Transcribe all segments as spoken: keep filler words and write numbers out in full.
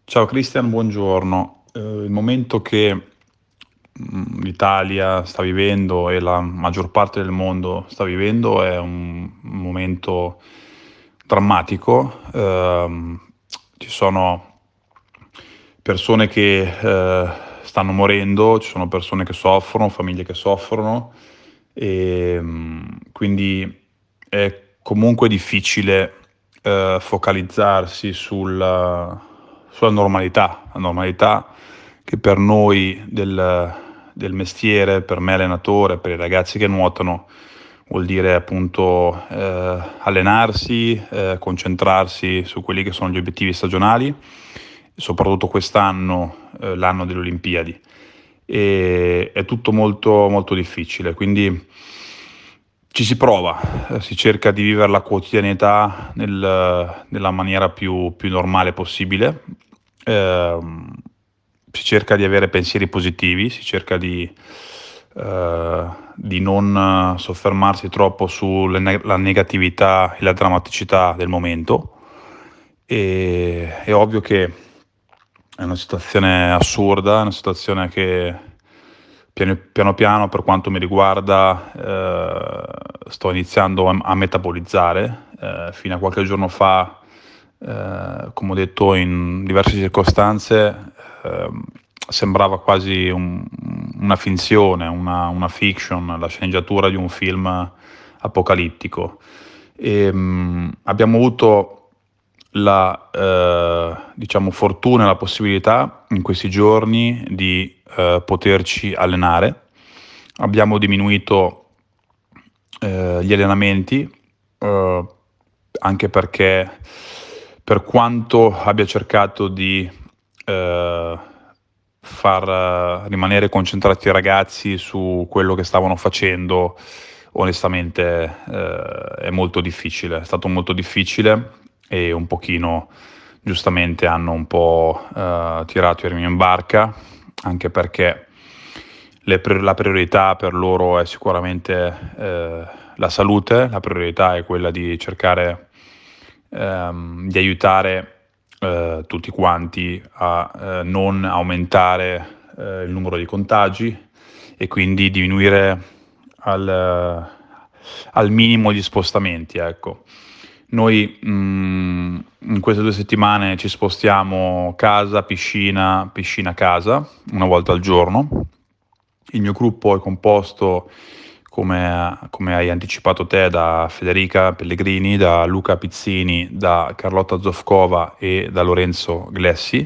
Ciao Cristian, buongiorno. Eh, il momento che mh, l'Italia sta vivendo e la maggior parte del mondo sta vivendo è un, un momento drammatico. Ehm, ci sono persone che eh, stanno morendo, ci sono persone che soffrono, famiglie che soffrono e mh, quindi è comunque difficile eh, focalizzarsi sulla, sulla normalità, la normalità che per noi del, del mestiere, per me allenatore, per i ragazzi che nuotano, vuol dire appunto eh, allenarsi, eh, concentrarsi su quelli che sono gli obiettivi stagionali, soprattutto quest'anno, eh, l'anno delle Olimpiadi. E è tutto molto, molto difficile, quindi ci si prova, eh, si cerca di vivere la quotidianità nel- nella maniera più, più normale possibile. Ehm, si cerca di avere pensieri positivi, si cerca di, eh, di non soffermarsi troppo sulla ne- la negatività e la drammaticità del momento. E, è ovvio che è una situazione assurda, è una situazione che piano piano, piano, per quanto mi riguarda, eh, sto iniziando a, a metabolizzare. Eh, fino a qualche giorno fa, eh, come ho detto in diverse circostanze, eh, sembrava quasi un- una finzione, una, una fiction, la sceneggiatura di un film apocalittico. E, mh, abbiamo avuto la eh, diciamo fortuna e la possibilità in questi giorni di eh, poterci allenare. Abbiamo diminuito eh, gli allenamenti, eh, anche perché per quanto abbia cercato di eh, far eh, rimanere concentrati i ragazzi su quello che stavano facendo, onestamente eh, è molto difficile, è stato molto difficile e un pochino giustamente hanno un po' eh, tirato i remi in barca, anche perché le pri- la priorità per loro è sicuramente eh, la salute, la priorità è quella di cercare ehm, di aiutare eh, tutti quanti a eh, non aumentare eh, il numero di contagi e quindi diminuire al, al minimo gli spostamenti, ecco. Noi mh, in queste due settimane ci spostiamo casa, piscina, piscina, casa, una volta al giorno. Il mio gruppo è composto, come, come hai anticipato te, da Federica Pellegrini, da Luca Pizzini, da Carlotta Zofcova e da Lorenzo Glessi.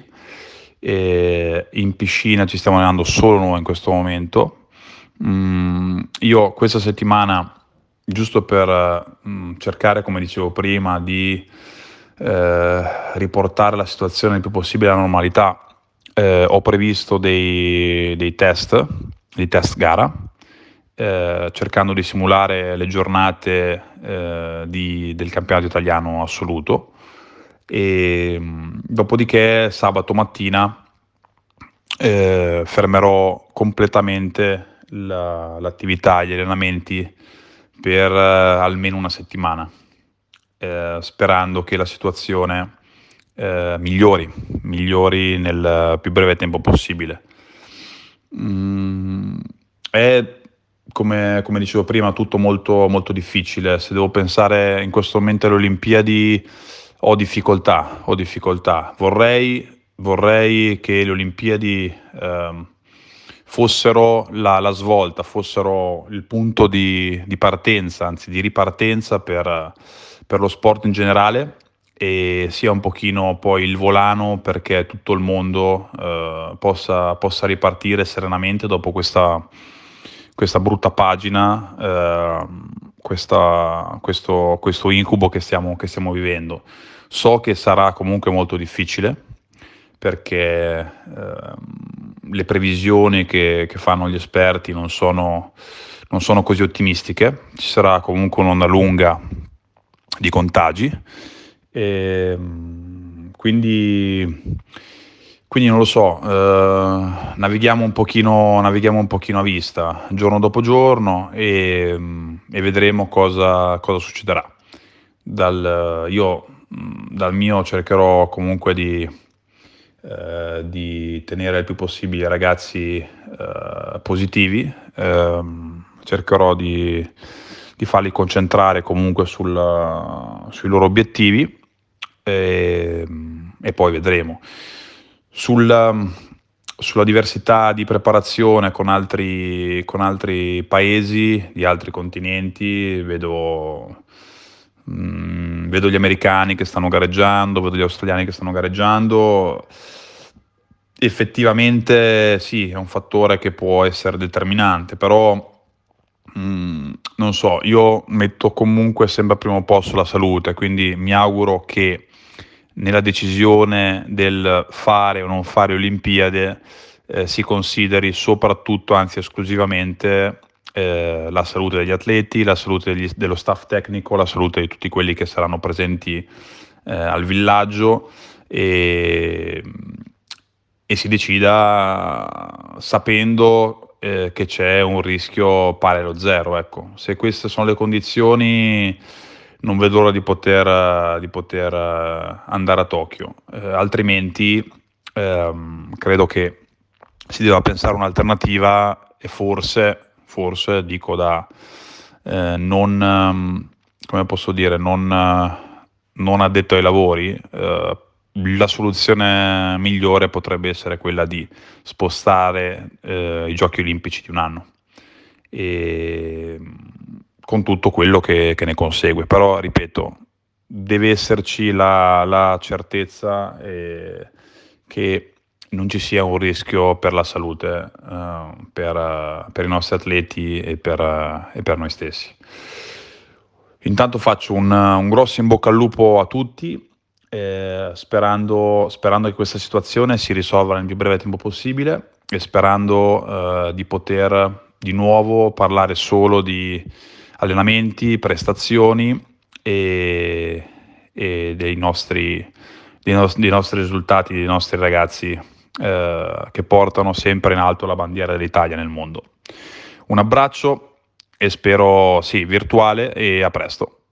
E in piscina ci stiamo allenando solo noi in questo momento. Mm, io questa settimana, giusto per mm, cercare, come dicevo prima, di eh, riportare la situazione il più possibile alla normalità, eh, ho previsto dei, dei test, dei test gara, eh, cercando di simulare le giornate eh, di- del campionato italiano assoluto. E, mh, dopodiché sabato mattina eh, fermerò completamente la- l'attività, gli allenamenti per eh, almeno una settimana, eh, sperando che la situazione eh, migliori, migliori nel più breve tempo possibile. Mm, è come, come dicevo prima, tutto molto, molto difficile. Se devo pensare in questo momento alle Olimpiadi, ho difficoltà, ho difficoltà. Vorrei, vorrei che le Olimpiadi ehm, fossero la, la svolta, fossero il punto di, di partenza, anzi di ripartenza per, per lo sport in generale e sia un pochino poi il volano perché tutto il mondo eh, possa, possa ripartire serenamente dopo questa, questa brutta pagina, eh, questa- questo, questo incubo che stiamo, che stiamo vivendo. So che sarà comunque molto difficile perché ehm, le previsioni che, che fanno gli esperti non sono, non sono così ottimistiche. Ci sarà comunque un'onda lunga di contagi. E, mm, quindi, quindi non lo so, eh, navighiamo un pochino, navighiamo un pochino a vista, giorno dopo giorno, e, mm, e vedremo cosa, cosa succederà. Dal, io mm, dal mio cercherò comunque di eh, di tenere il più possibile i ragazzi eh, positivi. Ehm, cercherò di, di farli concentrare comunque sul- sui loro obiettivi e, e poi vedremo. Sul, sulla diversità di preparazione con altri, con altri paesi, di altri continenti, vedo, mm, vedo gli americani che stanno gareggiando, vedo gli australiani che stanno gareggiando. Effettivamente sì, è un fattore che può essere determinante, però mm, non so, io metto comunque sempre al primo posto la salute, quindi mi auguro che nella decisione del fare o non fare Olimpiade eh, si consideri soprattutto, anzi esclusivamente, eh, la salute degli atleti, la salute degli- dello staff tecnico, la salute di tutti quelli che saranno presenti eh, al villaggio e, e si decida sapendo eh, che c'è un rischio pari allo zero. Ecco. Se queste sono le condizioni, non vedo l'ora di poter, di poter eh, andare a Tokyo. Eh, altrimenti ehm, credo che si deve pensare un'alternativa e forse, forse dico da eh, non, ehm, come posso dire, non, eh, non addetto ai lavori, eh, la soluzione migliore potrebbe essere quella di spostare eh, i giochi olimpici di un anno. E, con tutto quello che, che ne consegue, però ripeto, deve esserci la, la certezza eh, che non ci sia un rischio per la salute, eh, per, eh, per i nostri atleti e per, eh, e per noi stessi. Intanto faccio un, un grosso in bocca al lupo a tutti, eh, sperando, sperando che questa situazione si risolva nel più breve tempo possibile e sperando eh, di poter di nuovo parlare solo di allenamenti, prestazioni e, e dei nostri, dei, nos- dei nostri risultati, dei nostri ragazzi eh, che portano sempre in alto la bandiera dell'Italia nel mondo. Un abbraccio e spero, sì, virtuale e a presto.